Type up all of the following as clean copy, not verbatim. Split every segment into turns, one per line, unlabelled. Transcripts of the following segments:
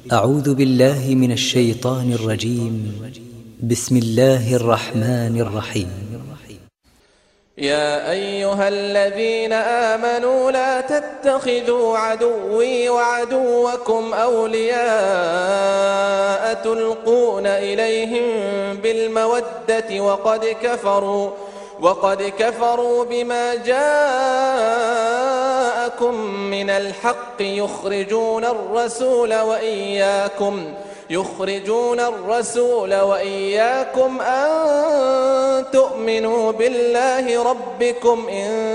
أعوذ بالله من الشيطان الرجيم. بسم الله الرحمن الرحيم.
يا أيها الذين آمنوا لا تتخذوا عدوي وعدوكم أولياء تلقون إليهم بالمودة وقد كفروا بما جاءكم من الحق يخرجون الرسول وإياكم أن تؤمنوا بالله ربكم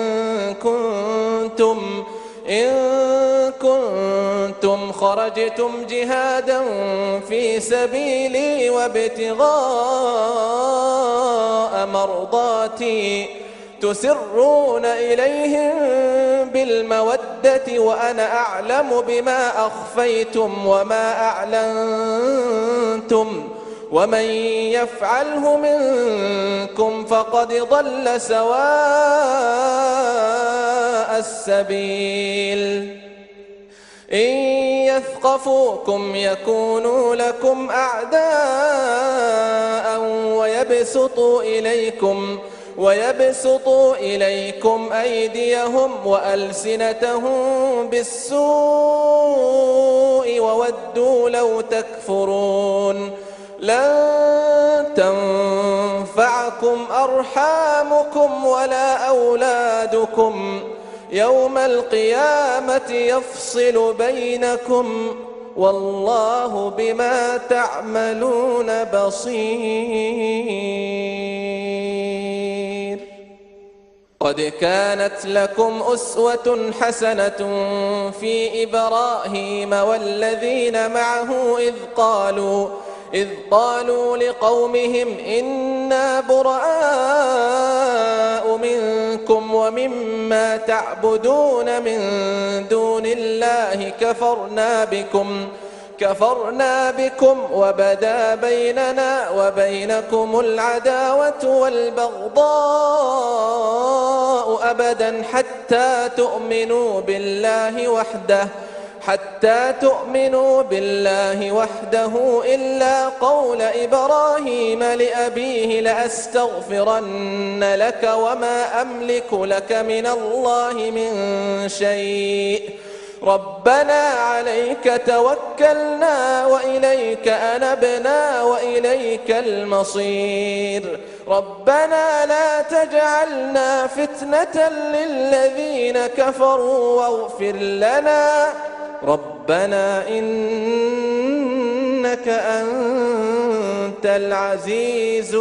إن كنتم خرجتم جهادا في سبيلي وابتغاء مرضاتي تسرون إليهم بالمودة وأنا أعلم بما أخفيتم وما أعلنتم ومن يفعله منكم فقد ضل سواء السبيل. إن يثقفوكم يكونوا لكم أعداء ويبسطوا إليكم أيديهم وألسنتهم بالسوء وودوا لو تكفرون. لن تنفعكم أرحامكم ولا أولادكم يوم القيامة يفصل بينكم والله بما تعملون بصير. قد كانت لكم أسوة حسنة في إبراهيم والذين معه إذ قالوا لقومهم إنا براء منكم ومما تعبدون من دون الله كفرنا بكم وبدا بيننا وبينكم العداوة والبغضاء أبدا حتى تؤمنوا بالله وحده إلا قول إبراهيم لأبيه لأستغفرن لك وما أملك لك من الله من شيء ربنا عليك توكلنا وإليك أنبنا وإليك المصير. ربنا لا تجعلنا فتنة للذين كفروا واغفر لنا ربنا إنك أنت العزيز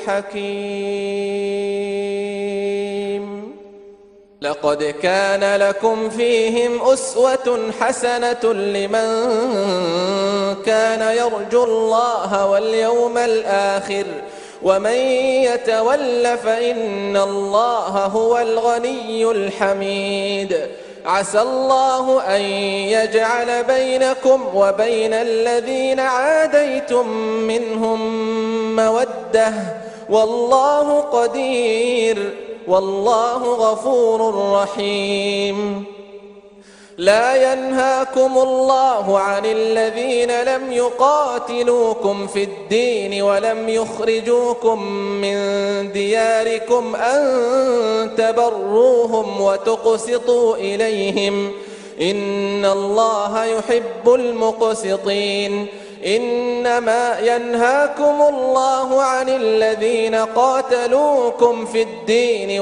الحكيم. لقد كان لكم فيهم أسوة حسنة لمن كان يرجو الله واليوم الآخر ومن يتول فإن الله هو الغني الحميد. عسى الله أن يجعل بينكم وبين الذين عاديتم منهم مودة والله قدير والله غفور رحيم. لا ينهاكم الله عن الذين لم يقاتلوكم في الدين ولم يخرجوكم من دياركم أن تبروهم وتقسطوا إليهم إن الله يحب المقسطين. إنما ينهاكم الله عن الذين قاتلوكم في الدين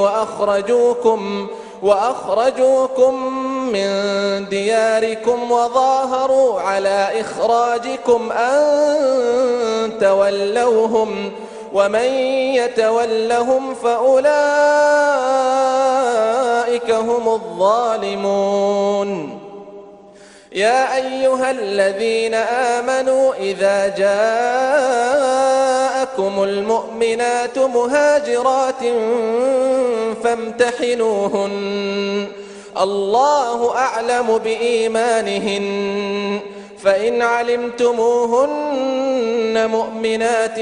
وأخرجوكم من دياركم وظاهروا على إخراجكم أن تولوهم ومن يتولهم فأولئك هم الظالمون. يا أيها الذين آمنوا إذا جاءكم المؤمنات مهاجرات فامتحنوهن الله أعلم بإيمانهن فإن علمتموهن مؤمنات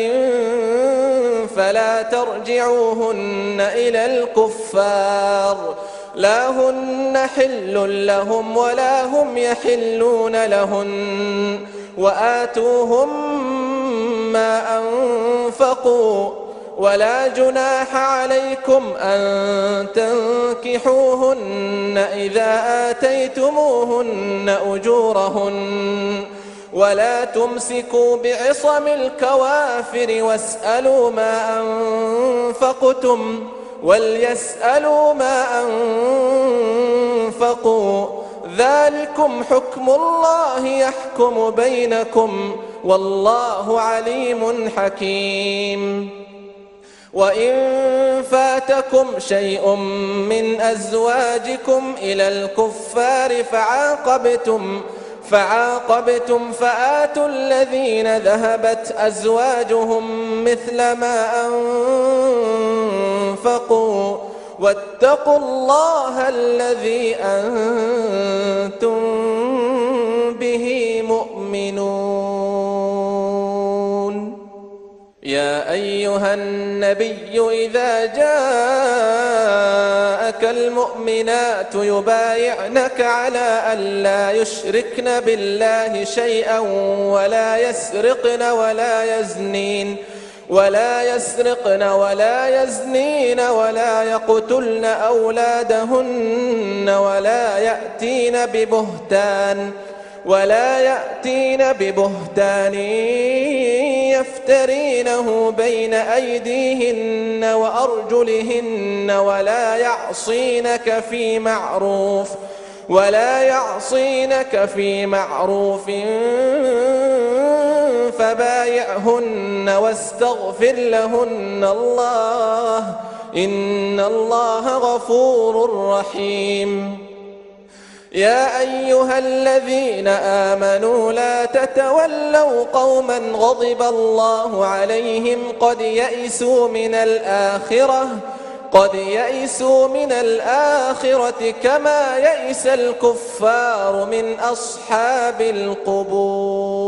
فلا ترجعوهن إلى الكفار لا هن حل لهم ولا هم يحلون لهن وآتوهم ما أنفقوا ولا جناح عليكم أن تنكحوهن إذا آتيتموهن أجورهن ولا تمسكوا بعصم الكوافر واسألوا ما أنفقتم وليسألوا ما أنفقوا ذلكم حكم الله يحكم بينكم والله عليم حكيم. وإن فاتكم شيء من أزواجكم إلى الكفار فعاقبتم فآتوا الذين ذهبت أزواجهم مثل ما أنفقوا واتقوا الله الذي أنتم به مؤمنون. يا أيها النبي إذا جاءك المؤمنات يبايعنك على أن لا يشركن بالله شيئا ولا يسرقن ولا يزنين ولا يقتلن أولادهن ولا يأتين ببهتان يفترينه بين أيديهن وأرجلهن ولا يعصينك في معروف فبايعهن واستغفر لهن الله إن الله غفور رحيم. يا أيها الذين آمنوا لا تتولوا قوما غضب الله عليهم قد يئسوا من الآخرة كما يئس الكفار من أصحاب القبور.